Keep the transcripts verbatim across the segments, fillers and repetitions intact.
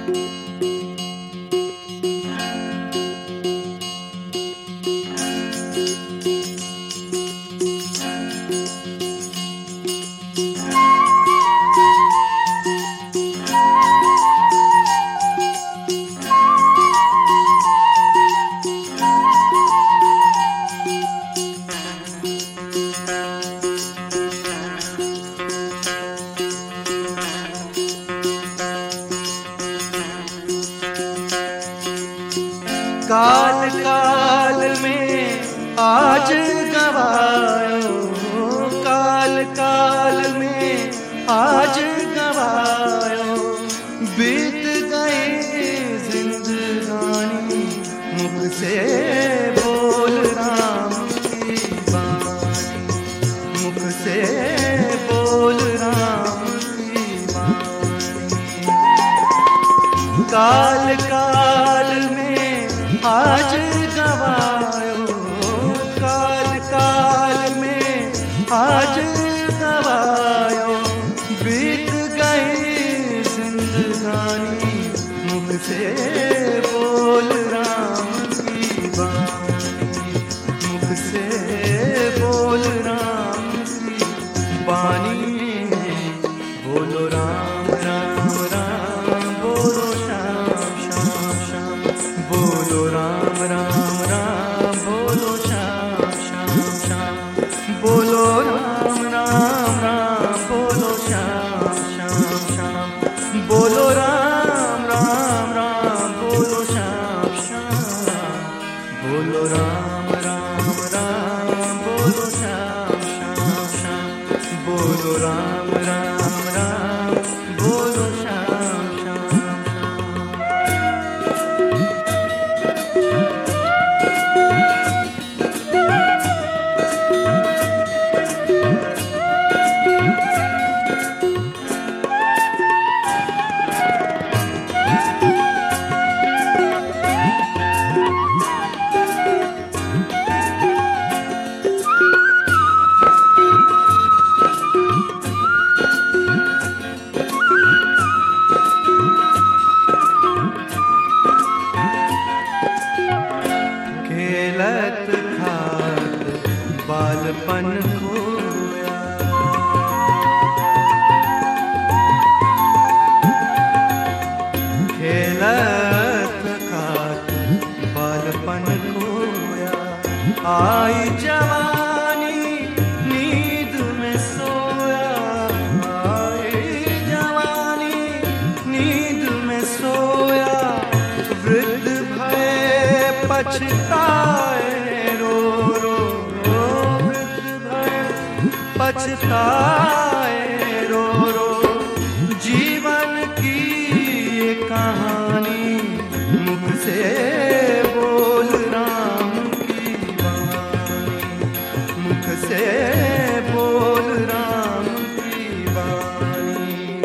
काल काल में आज गवायो, काल काल में आज गवायो, बीत गई जिंदगानी मुख से बोल राम की बानी, मुख से बोल राम की बानी। काल काल में आज गवायो, काल काल में आज गवायो, बीत गई जिंदगानी मुख से बोल राम की बानी, मुख से बोल राम की बानी। बोलो राम राम राम बोलो श्याम श्याम श्याम, बोलो राम राम राम बोलो श्याम श्याम श्याम, बोलो राम राम राम बोलो श्याम श्याम श्याम, बोलो राम राम राम बोलो श्याम श्याम, बोलो राम राम राम बोलो श्याम श्याम श्याम, बोलो राम राम राम बोलो श्याम श्याम। खेलत खात बालपन खोया, खेलत खात बालपन खोया, आई जवानी नींद में सोया, आई जवानी नींद में सोया, वृद्ध भय पछताए रो रो रो, वृद्ध भय पछताए रो रो, जीवन की ये कहानी मुख से बोल राम की बानी, मुख से बोल राम की बानी।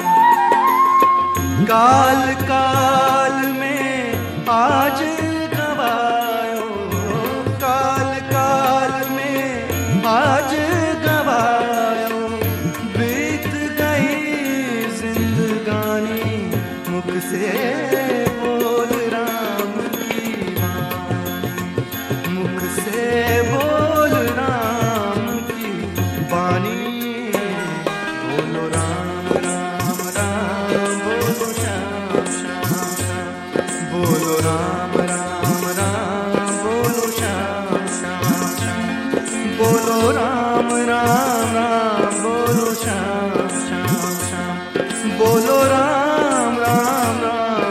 काल काल में आज गवायो, काल काल में आज गवायो, बीत गई जिंदगानी मुख से बोल राम की बानी, मुख से बोल राम की बानी। बोलो राम राम राम बोलो श्याम श्याम श्याम, बोलो राम राम राम बोलो श्याम श्याम श्याम, बोलो राम राम राम बोलो श्याम श्याम श्याम, बोलो राम राम राम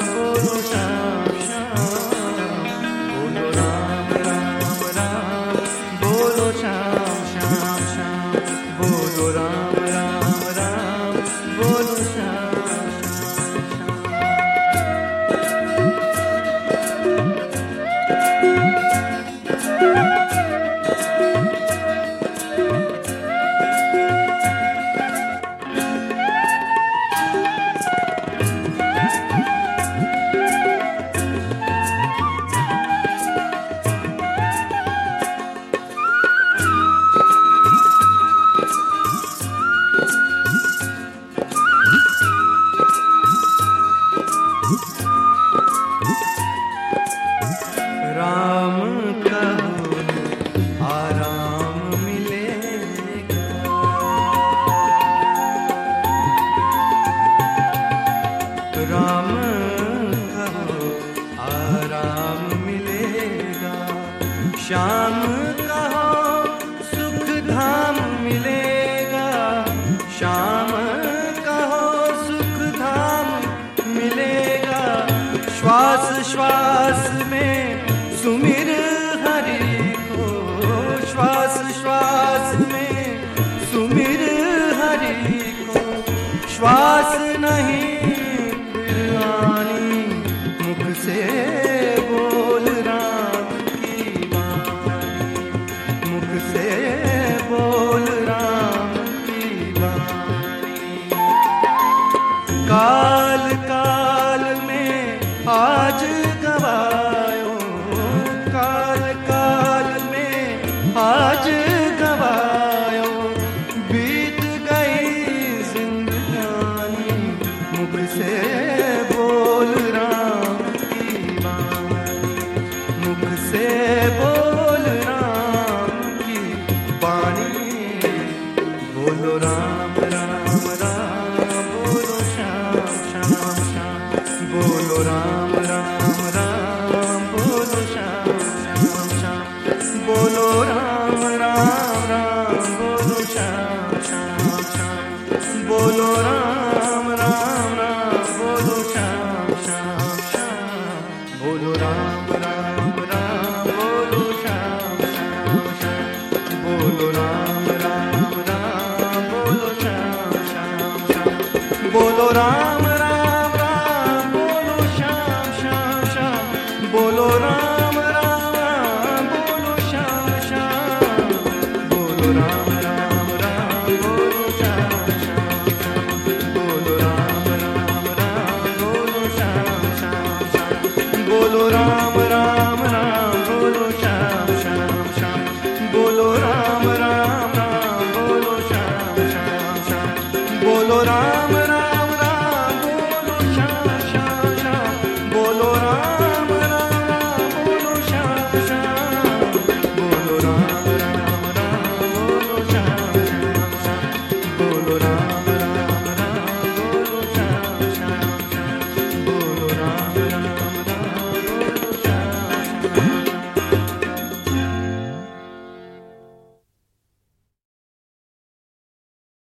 राम कहो आराम मिलेगा, श्याम कहो सुख धाम मिलेगा, श्याम कहो सुख धाम मिलेगा। श्वास श्वास में सुमिर हरि को, श्वास श्वास में सुमिर हरि को। श्वास नहीं फिर आनी, मुख से बोल राम की वाणी, मुख से बोल राम की वाणी। काल काल में आज गवायो, काल काल में आज गवायो। बीत गई जिंदगानी, मुख से बोल राम की वाणी, मुख से बोल राम की वाणी। बोलो राम राम राम, बोलो श्याम श्याम श्याम, बोलो राम राम राम, बोलो श्याम श्याम श्याम, बोलो राम राम राम, बोलो श्याम श्याम श्याम, बोलो राम राम राम, बोलो श्याम श्याम।